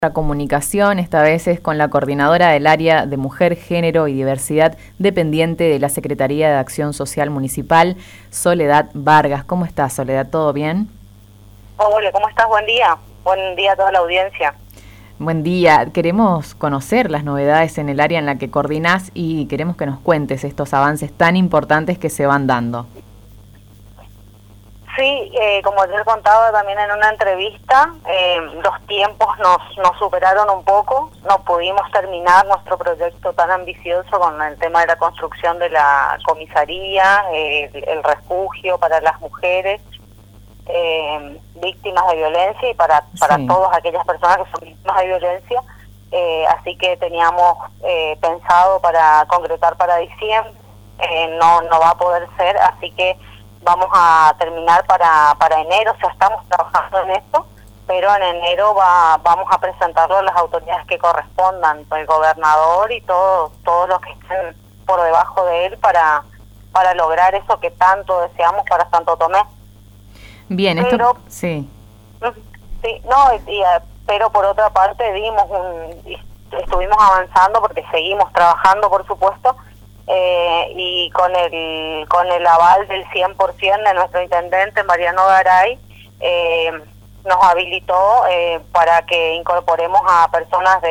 La comunicación, esta vez es con la coordinadora del área de Mujer, Género y Diversidad dependiente de la Secretaría de Acción Social Municipal, Soledad Vargas. ¿Cómo estás, Soledad? ¿Todo bien? Hola, ¿cómo estás? Buen día. Buen día a toda la audiencia. Buen día. Queremos conocer las novedades en el área en la que coordinás y queremos que nos cuentes estos avances tan importantes que se van dando. Sí, como te he contado también en una entrevista, los tiempos nos superaron un poco. No pudimos terminar nuestro proyecto tan ambicioso con el tema de la construcción de la comisaría, el refugio para las mujeres víctimas de violencia y para Sí. todas aquellas personas que son víctimas de violencia. Así que teníamos pensado para concretar para diciembre, no va a poder ser, así que vamos a terminar para enero. O sea, estamos trabajando en esto, pero en enero vamos a presentarlo a las autoridades que correspondan, el gobernador y todos los que estén por debajo de él para lograr eso que tanto deseamos para Santo Tomé. Bien, Pero, esto... Sí. sí, no, pero por otra parte estuvimos avanzando porque seguimos trabajando, por supuesto, y con el aval del 100% de nuestro intendente Mariano Garay, nos habilitó para que incorporemos a personas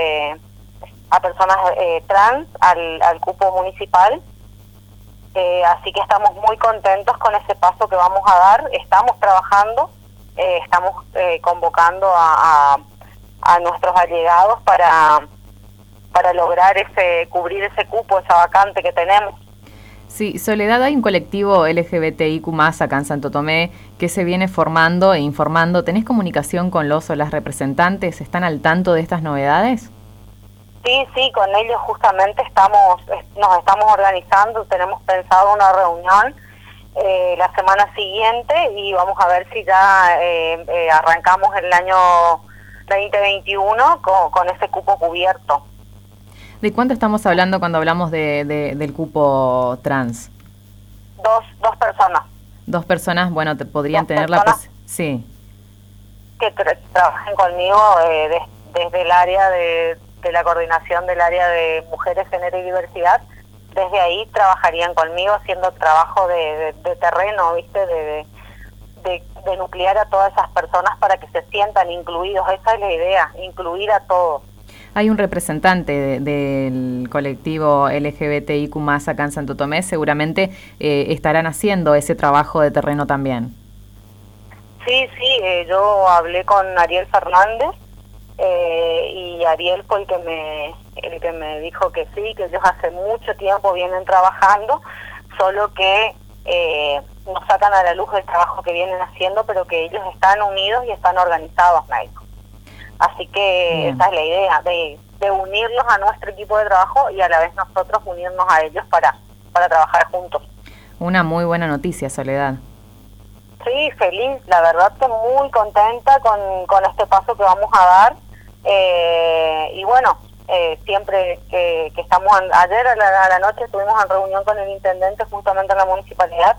trans al cupo municipal. Así que estamos muy contentos con ese paso que vamos a dar. Estamos trabajando, estamos convocando a nuestros allegados para lograr cubrir ese cupo, esa vacante que tenemos. Sí, Soledad, hay un colectivo LGBTIQ+, acá en Santo Tomé, que se viene formando e informando. ¿Tenés comunicación con los o las representantes? ¿Están al tanto de estas novedades? Sí, con ellos justamente nos estamos organizando. Tenemos pensado una reunión la semana siguiente y vamos a ver si ya arrancamos el año 2021 con ese cupo cubierto. ¿De cuánto estamos hablando cuando hablamos del cupo trans? Dos personas. Dos personas, bueno, podrían tener la posibilidad. Sí. Que trabajen conmigo desde el área de la coordinación del área de Mujeres, Género y Diversidad. Desde ahí trabajarían conmigo haciendo trabajo de terreno, ¿viste? De nuclear a todas esas personas para que se sientan incluidos. Esa es la idea, incluir a todos. Hay un representante del colectivo LGBTIQ+, acá en Santo Tomé, seguramente estarán haciendo ese trabajo de terreno también. Sí, yo hablé con Ariel Fernández y Ariel fue el que me dijo que sí, que ellos hace mucho tiempo vienen trabajando, solo que nos sacan a la luz el trabajo que vienen haciendo, pero que ellos están unidos y están organizados, médicos. Así que Bien. Esa es la idea, de unirlos a nuestro equipo de trabajo y a la vez nosotros unirnos a ellos para trabajar juntos. Una muy buena noticia, Soledad. Sí, feliz, la verdad que muy contenta con este paso que vamos a dar. Y bueno, siempre que estamos, ayer a la noche estuvimos en reunión con el intendente justamente en la municipalidad,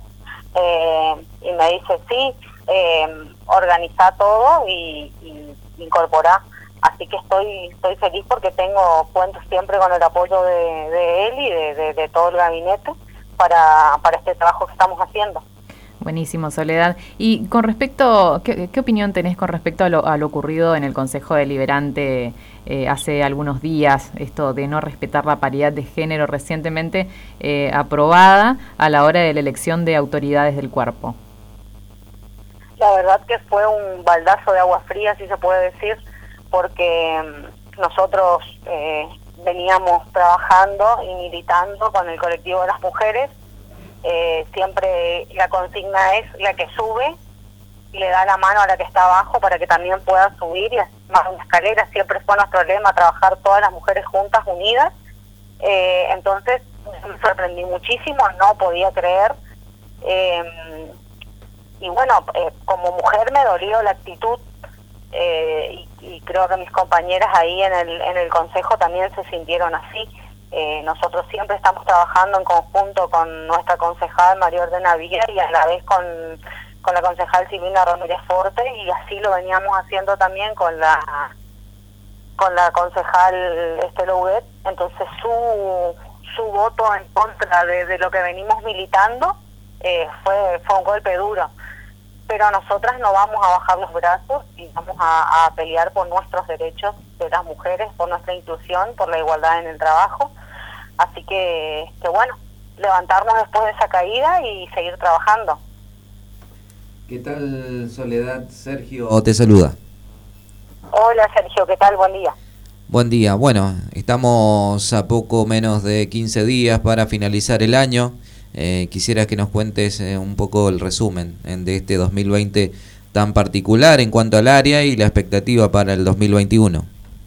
y me dice, sí, organiza todo y incorpora. Así que estoy feliz porque cuento siempre con el apoyo de él y de todo el gabinete para este trabajo que estamos haciendo. Buenísimo, Soledad. Y con respecto, ¿qué opinión tenés con respecto a lo ocurrido en el Consejo Deliberante hace algunos días, esto de no respetar la paridad de género recientemente aprobada a la hora de la elección de autoridades del cuerpo? La verdad que fue un baldazo de agua fría, si se puede decir, porque nosotros veníamos trabajando y militando con el colectivo de las mujeres. Siempre la consigna es la que sube y le da la mano a la que está abajo para que también pueda subir y más una escalera. Siempre fue nuestro lema, trabajar todas las mujeres juntas, unidas. Entonces me sorprendí muchísimo, no podía creer. Y bueno, como mujer me dolió la actitud, y creo que mis compañeras ahí en el consejo también se sintieron así. Nosotros siempre estamos trabajando en conjunto con nuestra concejal María Ordena Villa y a la vez con la concejal Silvina Ramírez Forte, y así lo veníamos haciendo también con con la concejal Estela Huguet, entonces su voto en contra de lo que venimos militando fue un golpe duro. Pero nosotras no vamos a bajar los brazos y vamos a pelear por nuestros derechos de las mujeres, por nuestra inclusión, por la igualdad en el trabajo. Así que bueno, levantarnos después de esa caída y seguir trabajando. ¿Qué tal, Soledad? Sergio te saluda. Hola, Sergio, ¿qué tal? Buen día. Buen día. Bueno, estamos a poco menos de 15 días para finalizar el año. Quisiera que nos cuentes un poco el resumen de este 2020 tan particular en cuanto al área y la expectativa para el 2021.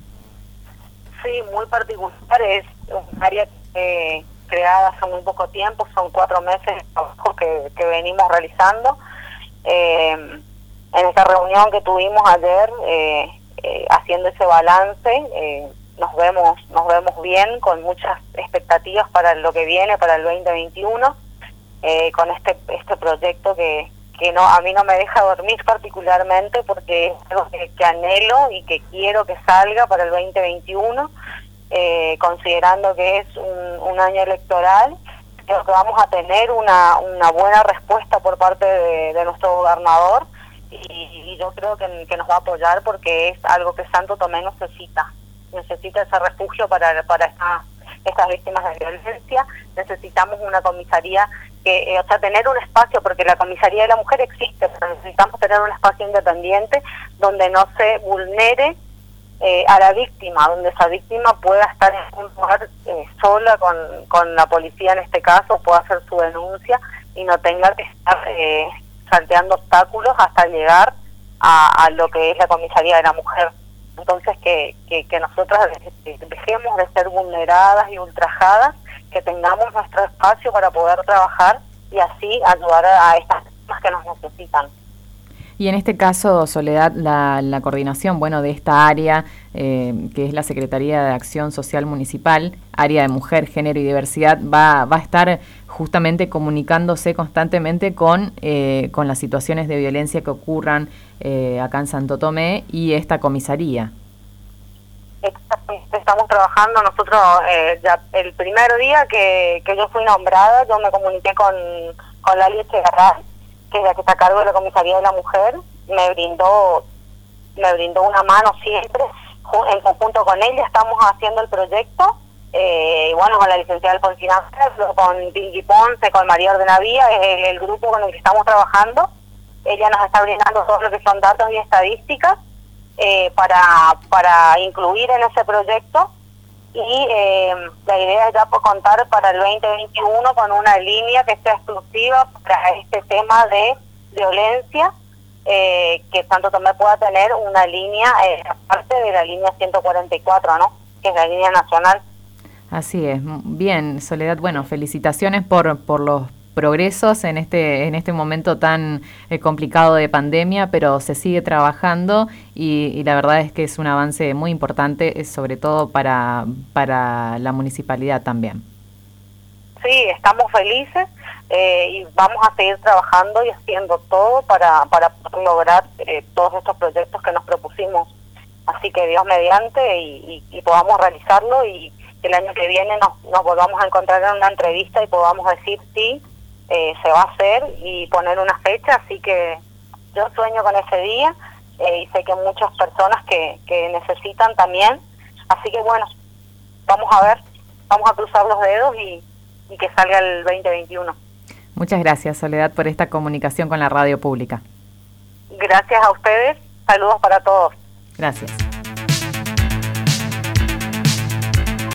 Sí, muy particular. Es un área creada hace muy poco tiempo, son 4 meses de trabajo que venimos realizando. En esta reunión que tuvimos ayer, haciendo ese balance, nos vemos bien, con muchas expectativas para lo que viene, para el 2021, con este proyecto que a mí no me deja dormir particularmente, porque es algo que anhelo y que quiero que salga para el 2021, considerando que es un año electoral. Creo que vamos a tener una buena respuesta por parte de nuestro gobernador, y yo creo que nos va a apoyar, porque es algo que Santo Tomé necesita ese refugio para estas víctimas de violencia. Necesitamos una comisaría tener un espacio, porque la comisaría de la mujer existe, pero necesitamos tener un espacio independiente donde no se vulnere a la víctima, donde esa víctima pueda estar en un lugar sola con la policía, en este caso, pueda hacer su denuncia y no tenga que estar salteando obstáculos hasta llegar a lo que es la comisaría de la mujer. Entonces que nosotras dejemos de ser vulneradas y ultrajadas, que tengamos nuestro espacio para poder trabajar y así ayudar a estas personas que nos necesitan. Y en este caso, Soledad, la coordinación, de esta área, que es la Secretaría de Acción Social Municipal, área de Mujer, Género y Diversidad, va a estar justamente comunicándose constantemente con las situaciones de violencia que ocurran acá en Santo Tomé y esta comisaría. Estamos trabajando nosotros, ya el primer día que yo fui nombrada, yo me comuniqué con Lali Echegaray, que es la que está a cargo de la comisaría de la mujer. Me brindó una mano siempre. En conjunto con ella estamos haciendo el proyecto, con la licenciada Alfonsina, con Pinky Ponce, con María Ordenavía, es el grupo con el que estamos trabajando. Ella nos está brindando todo lo que son datos y estadísticas para incluir en ese proyecto, y la idea es ya contar para el 2021 con una línea que sea exclusiva para este tema de violencia, que Santo Tomé pueda tener una línea aparte de la línea 144, ¿no?, que es la línea nacional. Así es. Bien, Soledad, felicitaciones por los progresos en este momento tan complicado de pandemia, pero se sigue trabajando y la verdad es que es un avance muy importante, sobre todo para la municipalidad también. Sí, estamos felices y vamos a seguir trabajando y haciendo todo para poder lograr todos estos proyectos que nos propusimos. Así que Dios mediante y podamos realizarlo, y el año que viene nos volvamos a encontrar en una entrevista y podamos decir sí, se va a hacer, y poner una fecha. Así que yo sueño con ese día, y sé que hay muchas personas que necesitan también. Así que vamos a ver, vamos a cruzar los dedos y que salga el 2021. Muchas gracias, Soledad, por esta comunicación con la radio pública. Gracias a ustedes, saludos para todos. Gracias.